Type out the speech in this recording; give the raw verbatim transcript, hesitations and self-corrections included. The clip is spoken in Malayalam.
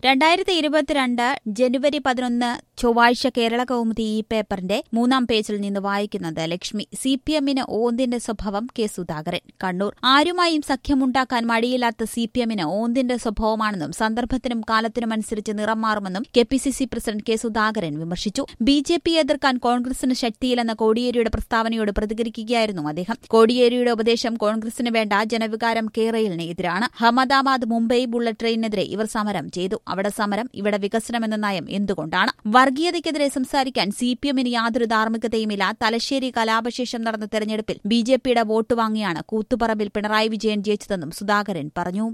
രണ്ടായിരത്തി ഇരുപത്തിരണ്ട് ജനുവരി പതിനൊന്ന് ചൊവ്വാഴ്ച കേരള കൗമുദി ഈ പേപ്പറിന്റെ മൂന്നാം പേജിൽ നിന്ന് വായിക്കുന്നത് ലക്ഷ്മി. സി പി എമ്മിന് ഓന്തിന്റെ സ്വഭാവം കെ സുധാകരൻ. കണ്ണൂർ. ആരുമായും സഖ്യമുണ്ടാക്കാൻ മടിയില്ലാത്ത സി പി എമ്മിന് ഓന്തിന്റെ സ്വഭാവമാണെന്നും സന്ദർഭത്തിനും കാലത്തിനുമനുസരിച്ച് നിറം മാറുമെന്നും K P C C president K Sudhakaran വിമർശിച്ചു. ബി ജെ പി എതിർക്കാൻ കോൺഗ്രസിന് ശക്തിയില്ലെന്ന കോടിയേരിയുടെ പ്രസ്താവനയോട് പ്രതികരിക്കുകയായിരുന്നു അദ്ദേഹം. കോടിയേരിയുടെ ഉപദേശം കോൺഗ്രസിന് വേണ്ട, ജനവികാരം കേരളിന് എതിരാണ്. അഹമ്മദാബാദ് മുംബൈ ബുള്ളറ്റ് ട്രെയിനിനെതിരെ ഇവർ സമരം ചെയ്തു. അവിടെ സമരം, ഇവിടെ വികസനമെന്ന നയം എന്തുകൊണ്ടാണ്? വർഗീയതയ്ക്കെതിരെ സംസാരിക്കാൻ സി പി എമ്മിന് യാതൊരു ധാർമ്മികതയുമില്ല. തലശ്ശേരി കലാപശേഷം നടന്ന തെരഞ്ഞെടുപ്പിൽ ബി ജെ പിയുടെ വോട്ട് വാങ്ങിയാണ് കൂത്തുപറമ്പിൽ പിണറായി വിജയൻ ജയിച്ചതെന്നും സുധാകരൻ പറഞ്ഞു.